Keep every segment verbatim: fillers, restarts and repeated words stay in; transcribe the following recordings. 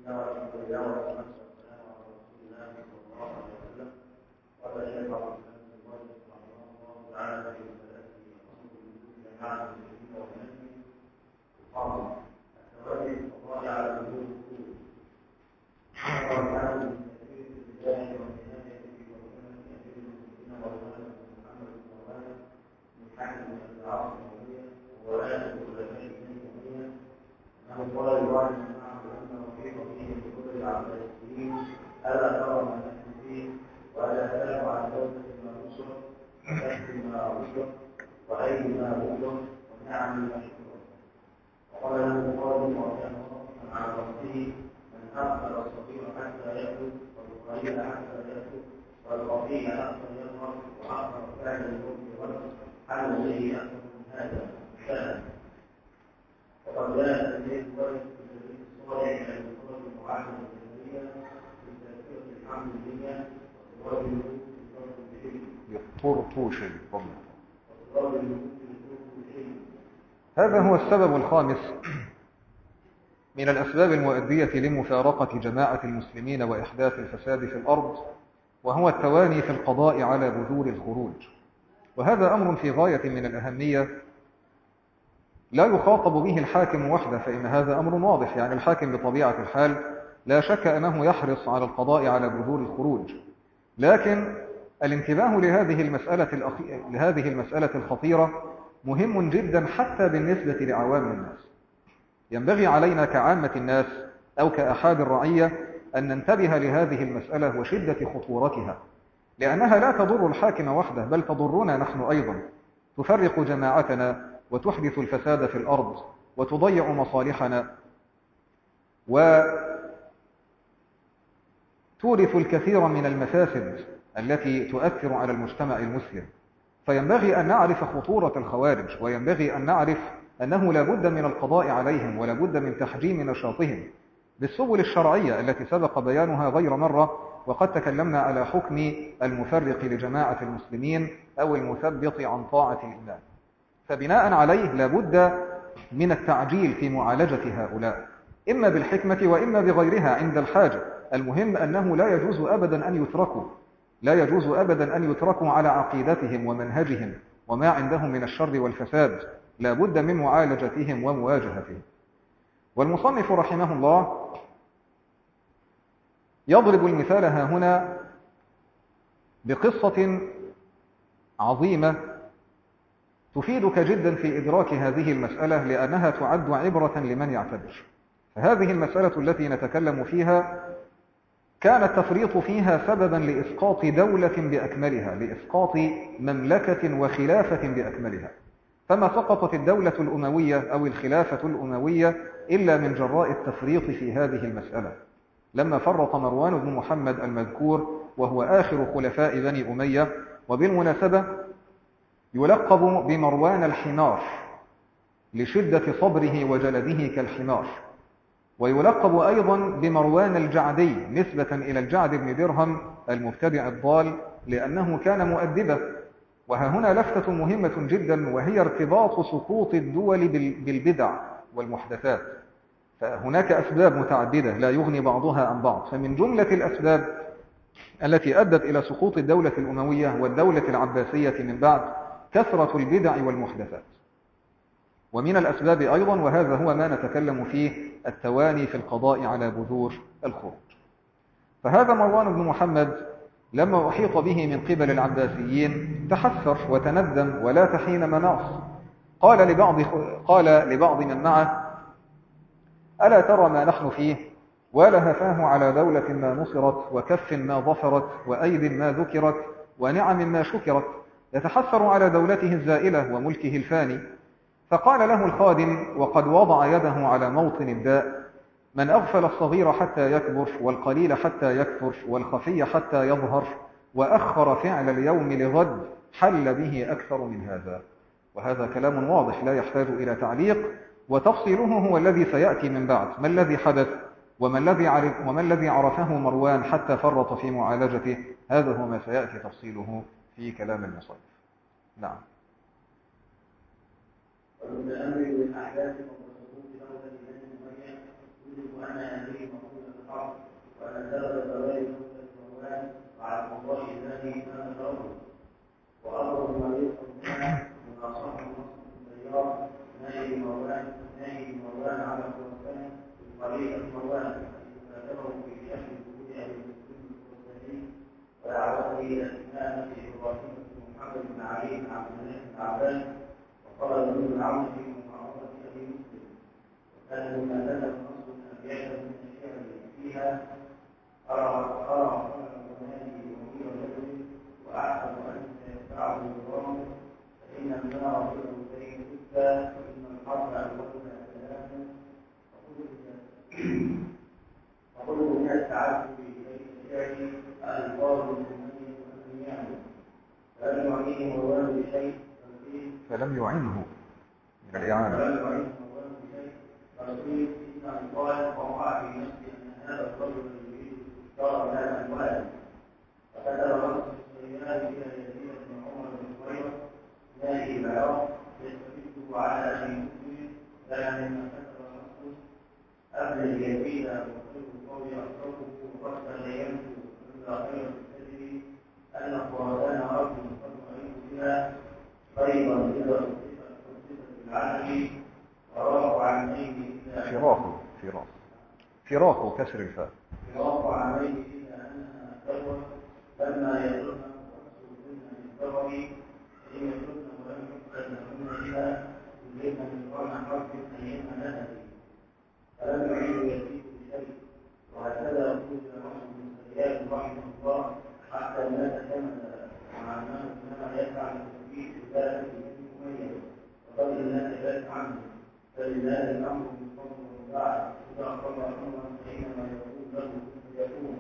الله والحمد لله والصلاة والسلام على رسول الله صلى الله عليه وسلم. قال الشيخ عبد الحميد المؤلف رحمه الله تعالى في رسالته أصول الوجود جماعة المسلمين ومنهجهم قال التوالي الله على وجود الوجود وقال تعالى من كثير الرجال والعناية وكان كثير المسلمين وكان محمد بن مروان من حكم العاصمة الأموية وآية الخلفاء الأموية أنه قال لواحد ألا ترى ما نحن فيه وألا تعلم عن دولة ما نصرت وكسب ما عصرت وأيد ما بذلت ونعم ما شكرت. وقال له قائل وكان واقفا على ربه من أخر الصغير حتى يأكل والقليل حتى يأكل والرفيع حتى يظهر وأخر فعل الموت غلط حل به أكثر من هذا شأن. وقد جاء إليه الوارث في الصالح إلى المفرد المعاهد الطرطوشي. هذا هو السبب الخامس من الأسباب المؤدية لمفارقة جماعة المسلمين وإحداث الفساد في الأرض، وهو التواني في القضاء على بذور الخروج. وهذا أمر في غاية من الأهمية لا يخاطب به الحاكم وحده، فإن هذا أمر واضح، يعني الحاكم بطبيعة الحال لا شك أنه يحرص على القضاء على بذور الخروج، لكن الانتباه لهذه المسألة الأخي... لهذه المسألة الخطيرة مهم جدا حتى بالنسبة لعوام الناس. ينبغي علينا كعامة الناس أو كأحاد الرعية أن ننتبه لهذه المسألة وشدة خطورتها، لأنها لا تضر الحاكم وحده بل تضرنا نحن أيضا، تفرق جماعتنا وتحدث الفساد في الأرض وتضيع مصالحنا وتورث الكثير من المفاسد التي تؤثر على المجتمع المسلم. فينبغي أن نعرف خطورة الخوارج، وينبغي أن نعرف أنه لا بد من القضاء عليهم ولا بد من تحجيم نشاطهم بالسبل الشرعية التي سبق بيانها غير مرة، وقد تكلمنا على حكم المفرق لجماعة المسلمين أو المثبط عن طاعة الإمام. فبناء عليه لا بد من التعجيل في معالجة هؤلاء، إما بالحكمة وإما بغيرها عند الحاجة. المهم أنه لا يجوز أبدا أن يتركوا لا يجوز أبدا أن يتركوا على عقيدتهم ومنهجهم وما عندهم من الشر والفساد، لا بد من معالجتهم ومواجهتهم. والمصنف رحمه الله يضرب المثال ها هنا بقصة عظيمة تفيدك جدا في إدراك هذه المسألة، لأنها تعد عبرة لمن يعتبر. فهذه المسألة التي نتكلم فيها كان التفريط فيها سببا لإسقاط دولة بأكملها، لإسقاط مملكة وخلافة بأكملها. فما سقطت الدولة الأموية أو الخلافة الأموية إلا من جراء التفريط في هذه المسألة، لما فرط مروان بن محمد المذكور وهو آخر خلفاء بني أمية، وبالمناسبة يلقب بمروان الحمار لشدة صبره وجلده كالحمار، ويلقب أيضا بمروان الجعدي نسبة إلى الجعد بن درهم المبتدع الضال لأنه كان مؤدبا. وها هنا لفتة مهمة جدا، وهي ارتباط سقوط الدول بالبدع والمحدثات. فهناك أسباب متعددة لا يغني بعضها عن بعض، فمن جملة الأسباب التي أدت إلى سقوط الدولة الأموية والدولة العباسية من بعد كثرة البدع والمحدثات. ومن الأسباب أيضا، وهذا هو ما نتكلم فيه، التواني في القضاء على بذور الخروج. فهذا مروان بن محمد لما أحيط به من قبل العباسيين تحسر وتندم ولا تحين مناص. قال لبعض, قال لبعض من معه: ألا ترى ما نحن فيه؟ ولهفاه على دولة ما نصرت وكف ما ظفرت وأيد ما ذكرت ونعم ما شكرت، يتحسر على دولته الزائلة وملكه الفاني. فقال له الخادم وقد وضع يده على موطن الداء: من أغفل الصغير حتى يكبر والقليل حتى يكثر والخفي حتى يظهر وأخر فعل اليوم لغد حل به أكثر من هذا. وهذا كلام واضح لا يحتاج إلى تعليق، وتفصيله هو الذي سيأتي من بعد. ما الذي حدث وما الذي عرف وما الذي عرفه مروان حتى فرط في معالجته؟ هذا هو ما سيأتي تفصيله في كلام المصنف. نعم. ومن الأمر بالأحداث والخروج دولة بني أمية يجب أن هذه مقولة وأن سبب زواج موسى مروان على القضاء الذي كان له وأمر المريض منها بما صح نص التيار نهي مروان نهي مروان على خراسان طريقة مروان فكتبه في شأن وجود أهل المسلمين الخراساني ودعوته إلى الإمامة إبراهيم بن محمد بن علي بن عبد الله بن عباس وقال ابن العون في معارضة أبي مسلم وكان مما نزل نص أبيات من الشعر فيها أرى أرى المنادي وغير رجل وأحسن أن سيدفعه النظام فإن النار بين تبكى وإن الحرب أولها كلام وقلت من التعجب بشيء الشعر الفاظ المؤمن والأنيان فلم يعنيه مروان بشيء فلم يعنه من الإعانة فلم يعنيه مروان بشيء فالرسول إن قال وقع في نفسي أن هذا الرجل يريد استفسار من الأموال فكتب نص السيئات إلى يزيد بن عمر بن هريرة نائي العراق يستفيده على أبي مسلم لأن ما كتب نص أبن يزيد وكل القول أصرفه وقد تبينت عند خير الكذب أن خراسان أرض قد رأيت بها خيرا إذا أصبت بالعدل وراق عينيه إلا فراق فراق فراق كسر الفاء فراق عينيه إلا أنها تروى لما يظن ونفسه منا من ضرر فإن يظن ولم يقبل لهن بها يريدن من قرن حرف أيما نهدي فلم يعيد يزيد بشيء وهكذا يقول نصر بن سياد رحمه الله حتى الناس كمل مع أنه إنما يفعل التثبيت بذلك بن أمية وقبل الناس ذلك عنه فلله الأمر من فضل وبعد إذا قضى أمرا فإنما يقول له كن يكون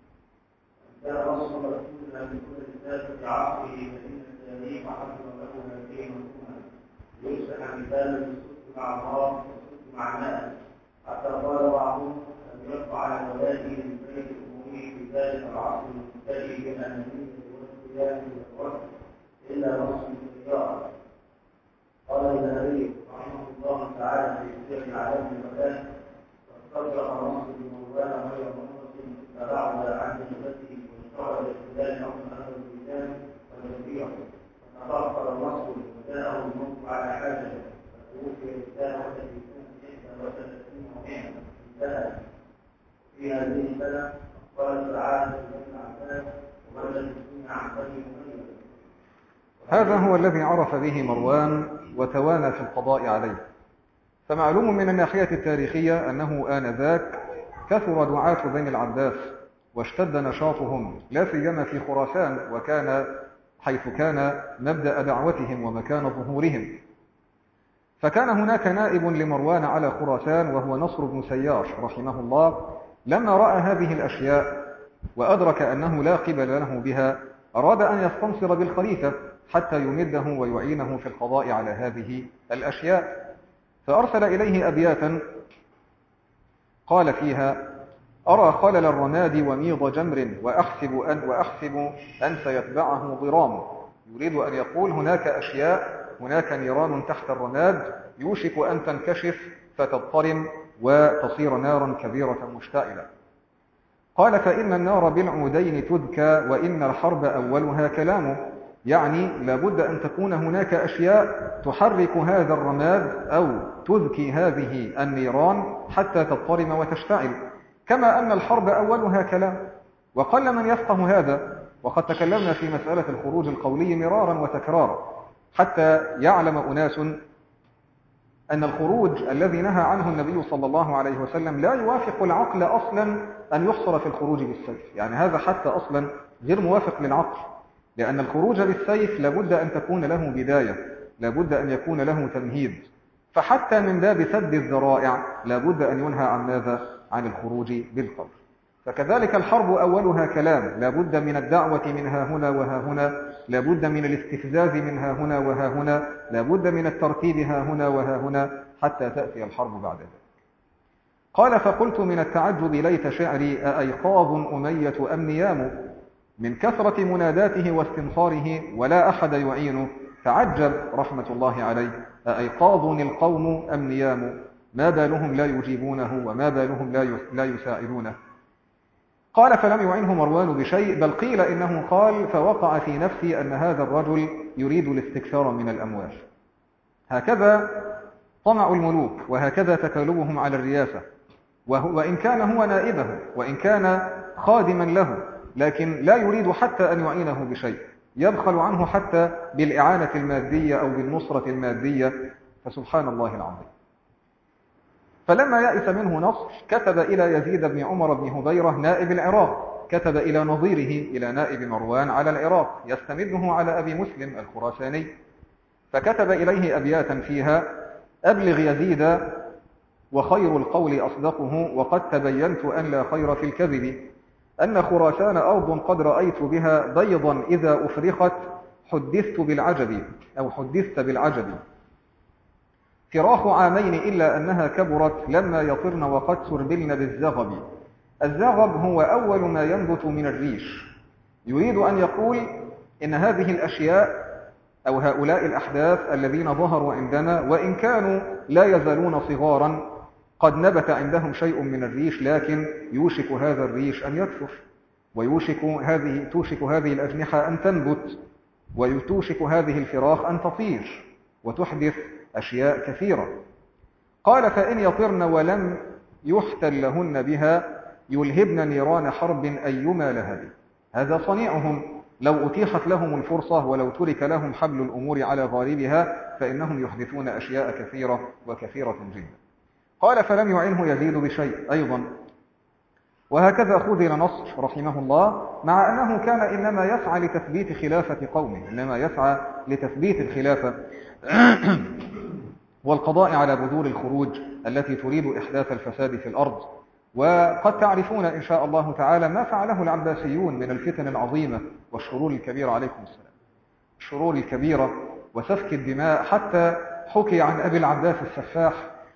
كان رسول رسول من كل الناس في عصره فإن التاريخ حصل له هذه المنظومة يصبح مثالا للصدق مع الله والصدق مع الناس حتى قال بعضهم لم يبق على ولائه من بيت أموره في ذلك العصر المبتدئ بالأنانية والقيام والوقت إلا نص السيارة قال النبي رحمه الله تعالى في سير علام الولاء واستطرق نص بمروان غير منصف فبعد عن نسبته واشتغل باستدلال امر اهل البلدان والجزيره فتفاخر النص وجاءه الموت على حاجه فتوفي رساله في سنه احدى وثلاثين ومئه انتهى في هذه السنه قال تعالى ابن عباس وولد الدنيا عن بني اميه. هذا هو الذي عرف به مروان وتوانى في القضاء عليه. فمعلوم من الناحية التاريخية أنه آنذاك كثر دعاة بني العباس واشتد نشاطهم لا سيما في خراسان، وكان حيث كان مبدأ دعوتهم ومكان ظهورهم. فكان هناك نائب لمروان على خراسان وهو نصر بن سيار رحمه الله. لما رأى هذه الأشياء وأدرك أنه لا قبل له بها أراد أن يستنصر بالخليفة حتى يمده ويعينه في القضاء على هذه الأشياء، فأرسل إليه أبياتا قال فيها: أرى خلل الرماد وميض جمر وأحسب أن, وأحسب أن سيتبعه ضرام. يريد أن يقول هناك أشياء، هناك نيران تحت الرماد يوشك أن تنكشف فتضطرم وتصير نارا كبيرة مشتعلة. قال: فإن النار بالعودين تذكى وإن الحرب أولها كلام. يعني لابد أن تكون هناك أشياء تحرك هذا الرماد أو تذكي هذه النيران حتى تضطرم وتشتعل، كما أن الحرب أولها كلام. وقل من يفقه هذا، وقد تكلمنا في مسألة الخروج القولي مرارا وتكرارا حتى يعلم أناس أن الخروج الذي نهى عنه النبي صلى الله عليه وسلم لا يوافق العقل أصلا أن يحصر في الخروج بالسيف. يعني هذا حتى أصلا غير موافق للعقل، لأن الخروج بالسيف لابد أن تكون له بداية، لابد أن يكون له تمهيد. فحتى من باب سد الذرائع لابد أن ينهى عن ماذا؟ عن الخروج بالقول. فكذلك الحرب أولها كلام، لابد من الدعوة من ها هنا وها هنا، لابد من الاستفزاز من ها هنا وها هنا، لابد من الترتيب ها هنا وها هنا حتى تأتي الحرب بعد ذلك. قال: فقلت من التعجب ليت شعري أأيقاظ أمية أم نيام؟ من كثرة مناداته واستنصاره ولا أحد يعينه تعجب رحمة الله عليه: أأيقاظ القوم أم نيام؟ ما بالهم لا يجيبونه وما بالهم لا يساعدونه؟ قال فلم يعنه مروان بشيء، بل قيل إنه قال فوقع في نفسي أن هذا الرجل يريد الاستكثار من الأموال. هكذا طمع الملوك، وهكذا تكالبهم على الرياسة، وإن كان هو نائبه وإن كان خادما له، لكن لا يريد حتى أن يعينه بشيء، يبخل عنه حتى بالإعانة المادية أو بالنصرة المادية، فسبحان الله العظيم. فلما يأس منه نصر كتب إلى يزيد بن عمر بن هبيرة نائب العراق، كتب إلى نظيره إلى نائب مروان على العراق يستمده على أبي مسلم الخراساني، فكتب إليه أبياتا فيها: أبلغ يزيد وخير القول أصدقه، وقد تبينت أن لا خير في الكذب، أن خراسان أرض قد رأيت بها بيضا إذا أفرخت حدثت بالعجب أو حدثت بالعجب، فراخ عامين إلا أنها كبرت لما يطرن وقد سربلن بالزغب. الزغب هو أول ما ينبت من الريش. يريد أن يقول إن هذه الأشياء أو هؤلاء الأحداث الذين ظهروا عندنا وإن كانوا لا يزالون صغارا قد نبت عندهم شيء من الريش، لكن يوشك هذا الريش أن يكثر، ويوشك هذه توشك هذه الأجنحة أن تنبت، وتوشك هذه الفراخ أن تطير وتحدث أشياء كثيرة. قال فإن يطرن ولم يحتل لهن بها يلهبن نيران حرب أيما لهب. هذا صنيعهم، لو أتيحت لهم الفرصة ولو ترك لهم حبل الأمور على غالبها فإنهم يحدثون أشياء كثيرة وكثيرة جدا. قال فلم يعنه يزيد بشيء أيضا. وهكذا خذل نصر رحمه الله، مع أنه كان إنما يسعى لتثبيت خلافة قومه، إنما يسعى لتثبيت الخلافة والقضاء على بذور الخروج التي تريد إحداث الفساد في الأرض. وقد تعرفون إن شاء الله تعالى ما فعله العباسيون من الفتن العظيمة والشرور الكبيرة، عليكم السلام، الشرور الكبيرة وسفك الدماء، حتى حكي عن أبي العباس السفاح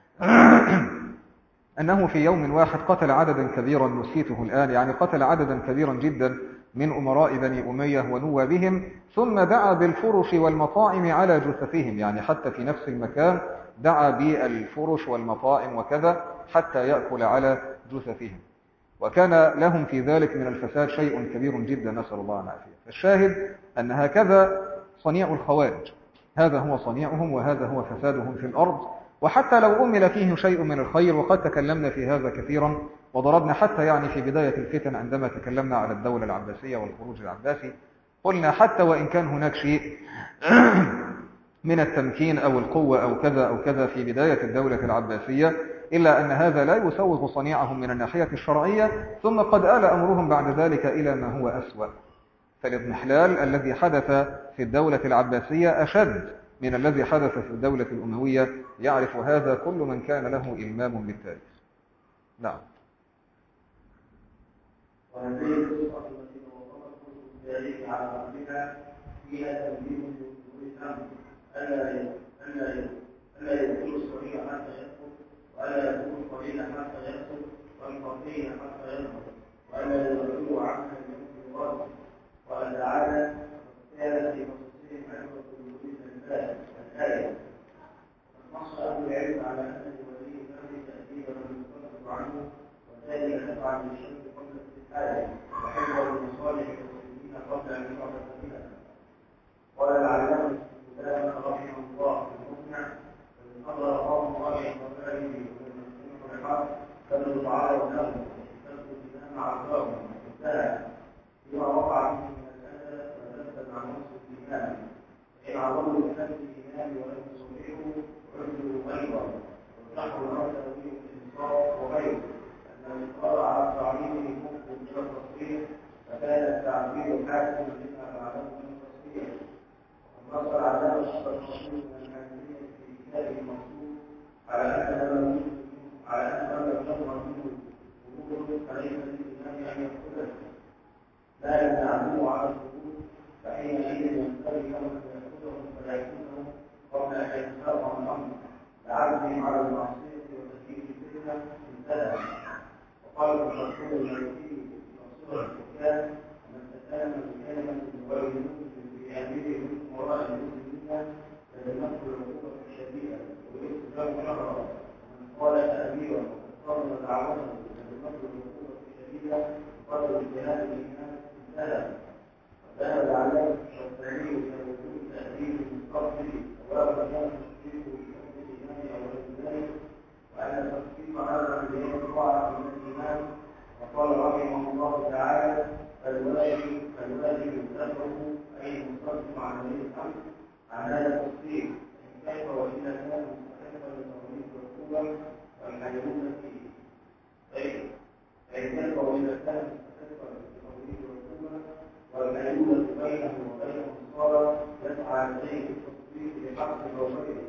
أنه في يوم واحد قتل عددا كبيرا نسيته الآن، يعني قتل عددا كبيرا جدا من أمراء بني أمية ونوابهم، ثم دعا بالفرش والمطاعم على جثثهم، يعني حتى في نفس المكان دعا بالفرش والمطاعم وكذا حتى يأكل على جثثهم، وكان لهم في ذلك من الفساد شيء كبير جدا، نسأل الله العافية. فالشاهد أن هكذا صنيع الخوارج، هذا هو صنيعهم وهذا هو فسادهم في الأرض. وحتى لو أمل فيه شيء من الخير، وقد تكلمنا في هذا كثيرا وضربنا حتى يعني في بداية الفتن عندما تكلمنا على الدولة العباسية والخروج العباسي، قلنا حتى وإن كان هناك شيء من التمكين أو القوة أو كذا أو كذا في بداية الدولة العباسية، إلا أن هذا لا يسوغ صنيعهم من الناحية الشرعية، ثم قد آل أمرهم بعد ذلك إلى ما هو أسوأ. فالاضمحلال الذي حدث في الدولة العباسية أشد من الذي حدث في الدولة الأموية، يعرف هذا كل من كان له إلمام بالتاريخ. نعم. وهذه القصة التي وصفت التاريخ على بعضها فيها تنبيه للإسلام ألا ألا ألا يكون الصغير حتى يكبر، وألا يكون القليل حتى يكبر، والفقير حتى يكبر، وألا يضلوا عنها اليوم الغالب. قال تعالى: كان في قصصهم عبرة لأولي الألباب. الآية. نص أهل العلم على أن لولي الأمر تأديبا يستفاد عنه، وذلك نفعا للشرك قبل استحاله، وحفظا لمصالح المسلمين قبل أن يعرف بها. قال العلامة الإسلام رحمه الله في المقنع: فمن أمر قوم الله وفعله والمسلمين بالحق فلو تعالوا لهم فاستفتوا الإمام عرضاهم انتهى فيما وقع فيه من الأذى ونفذ عن نص الإمام، فإن عرضوا لنفس الإمام ولم يصلحوا عذروا أيضا، ونحو ما تأويل الإنصاف وغيره، أن الإقرار على تعليمه ممكن إلى التصريح، فكان التعبير حاكما لما فعله من التصريح. ونص العلامة الشرعي من الحاكمية في كتابه المنصوص على أن من على أن من يظهر منه وجود فليس للإمام أن يأخذه، لا يمنعه على الخروج، فحينئذ ينبغي له أن يأخذهم فلا يأخذهم قبل أن يتفاقم الأمر لعزمهم على المعصية وتسجيل الفتنة انتهى. وقال المشهور المالكي مصير الحكام: من تكلم بكلمة ويموت بأميره من وراء المسلمين فلنفس العقوبة الشديدة والاستجابة شهرا، ومن قال تأميرا وقرن دعوته فلنفس العقوبة الشديدة وقدر اجتهاد الإمام انتهى. وذهب العلامة الشافعي إلى وجود تأثير المستقبل سواء كان تصديقه بحكم الإمام أو غير ذلك، وأن تصديق هذا الذي ضاع من الإمام. وقال رحمه الله تعالى: فالواجب فالواجب تبعه أي المصدق على ولي الأمر عن هذا التصديق، كيف وإذا كان مستحقا لتوليد العقوبة والحيوان فيه. فإن كيف وإذا كان مستحقا لتوليد العقوبة والحيوان بينه وبين الصلاة يسعى إليه التصديق بحق وغيره،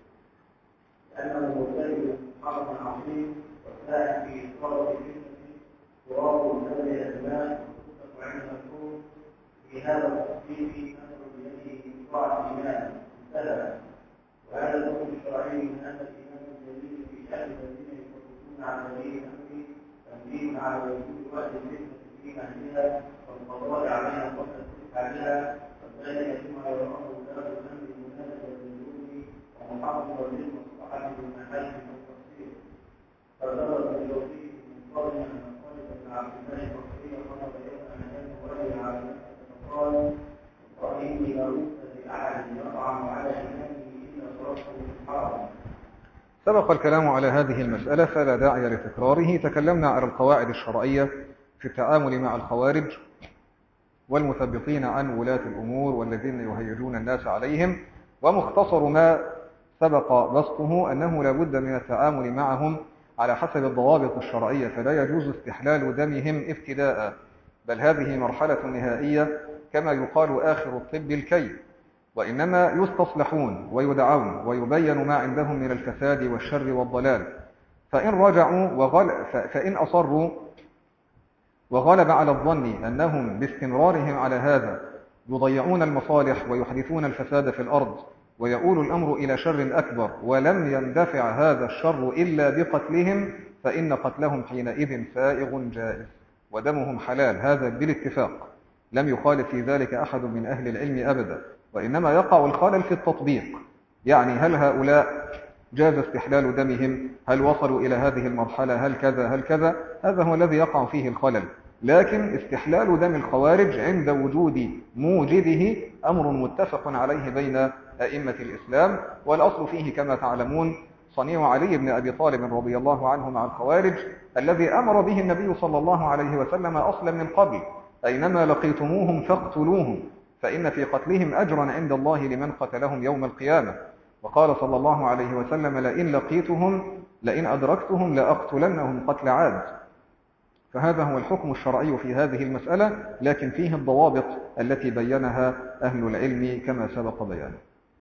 لأنه مرتكب حرم عظيم والساعي في إصرار الفتنة تراب هذه الأزمان وتطلق عند الكون. في هذا التصديق نذر بيده طاعة الإمام انتهى. وهذا الحكم الشرعي من هذا الإمام الجليل في شأن الذين يفرطون عن ولي الأمر تنبيه على وجود وقت الفتنة في مهلها والقضاء عليها قبل استفعالها، وذلك فيما يراه ولاة الأمر مناسبا للظلم ومحافظا للمصلحة بالمحل والتقصير. فذكر في الوصية من قبل أن خالد بن عبد الله البصري طلب يوما أن يكون على مكة فقال: وإني لرؤت لأحد يطعن على إمامه إلا صرفته في الحرم. سبق الكلام على هذه المسألة فلا داعي لتكراره. تكلمنا على القواعد الشرعية في التعامل مع الخوارج والمثبطين عن ولاة الأمور والذين يهيجون الناس عليهم، ومختصر ما سبق بسطه أنه لا بد من التعامل معهم على حسب الضوابط الشرعية، فلا يجوز استحلال دمهم ابتداء، بل هذه مرحلة نهائية كما يقال آخر الطب الكي، وإنما يستصلحون ويدعون ويبين ما عندهم من الفساد والشر والضلال. فإن رجعوا وغل فإن أصروا وغلب على الظن أنهم باستمرارهم على هذا يضيعون المصالح ويحدثون الفساد في الأرض ويؤول الأمر إلى شر أكبر ولم يندفع هذا الشر إلا بقتلهم، فإن قتلهم حينئذ سائغ جائز ودمهم حلال، هذا بالاتفاق، لم يخالف في ذلك أحد من أهل العلم أبدا، وإنما يقع الخلل في التطبيق. يعني هل هؤلاء جاز استحلال دمهم؟ هل وصلوا إلى هذه المرحلة؟ هل كذا هل كذا؟ هذا هو الذي يقع فيه الخلل. لكن استحلال دم الخوارج عند وجود موجده أمر متفق عليه بين أئمة الإسلام، والأصل فيه كما تعلمون صنيع علي بن أبي طالب رضي الله عنه مع الخوارج الذي أمر به النبي صلى الله عليه وسلم أصلا من قبل: أينما لقيتموهم فاقتلوهم فإن في قتلهم أجرا عند الله لمن قتلهم يوم القيامة. وقال صلى الله عليه وسلم: لئن لقيتهم لئن أدركتهم لأقتلنهم قتل عاد. فهذا هو الحكم الشرعي في هذه المسألة، لكن فيه الضوابط التي بينها أهل العلم كما سبق بيانه.